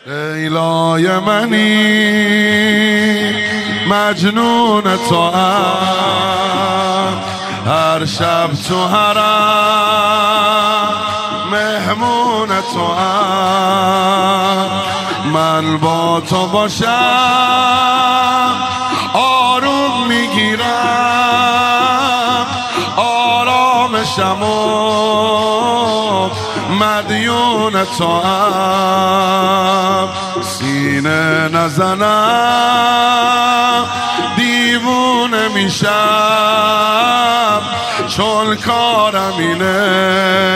لیلای منی مجنون تو ام، هر شب تو حرم مهمون تو ام. من با تو باشم آروم میگیرم، آرامشم و مدیون تو ام. سینه نزنم دیوونه میشم، چون کارم اینه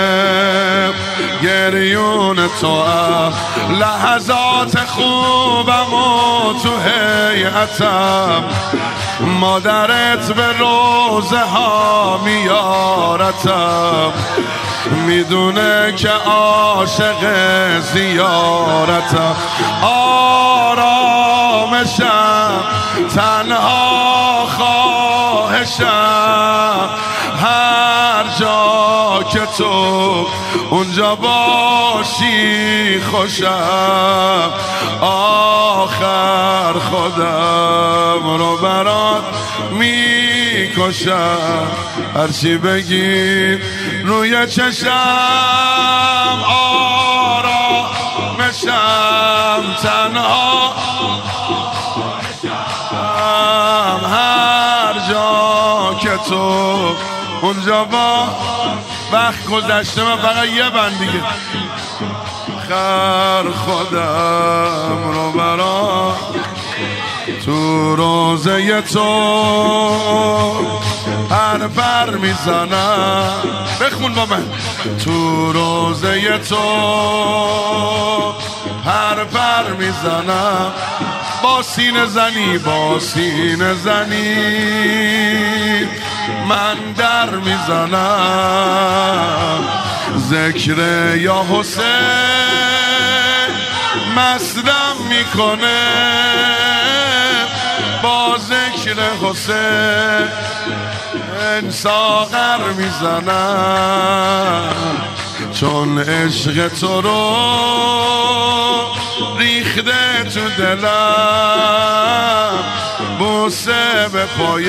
گریون تو ام. لحظات خوبم و تو هیئتم، مادرت به روزه ها میارتم، میدونه که عاشق زیارتم. آرامشم تنها خواهشم، هر جا که تو اونجا باشی خوشم. آخر خودم رو برات میکشم، هرچی بگی روی چشم. آرامشم تنها هر جا که تو اونجا با وقت گذشته. من فقط یه بند دیگه. خر خودم رو برا تو روزه تو هر بر میزنم. بخون با من. تو روزه تو هر بر میزنم، با سینه زنی با سینه زنی من در میزنم. ذکر یا حسین مستم میکنه، با ذکر حسین ساغر میزنم، چون عشق تو رو ریخته تو دلم. بوسه به پای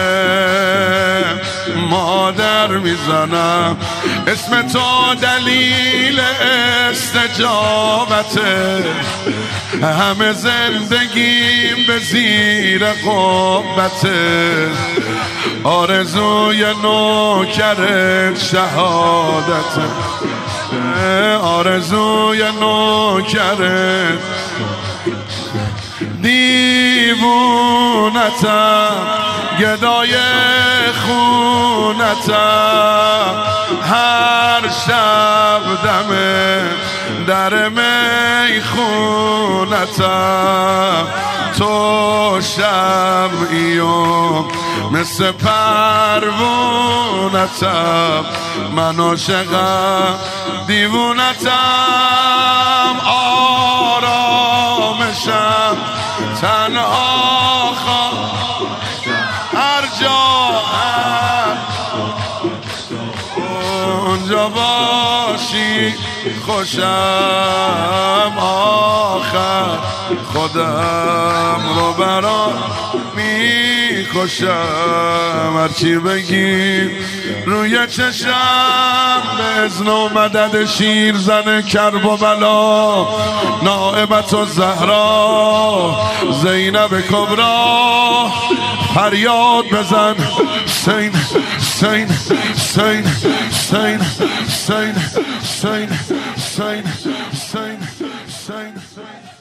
مادر میزنم، اسم تو دلیل استجابته، همه زندگیم به زیر قبته. آرزوی نوکرت شهادته، آرزوی نوکرت دیوونتم، گدای خونتم. هر شب دم در میخونتم، تو شمعی و مثل پروونتم. من عاشقم دیوونتم، آرامشم تنها هر جا اونجا باشی خوشم. آخر خودم رو برات میکشم، هرچی بگی روی چشم. به اذن و مدد شیر زن کرب و بلا، نائبت و زهرا زینب کبرا. فریاد بزن حسین حسین حسین حسین حسین حسین حسین حسین حسین.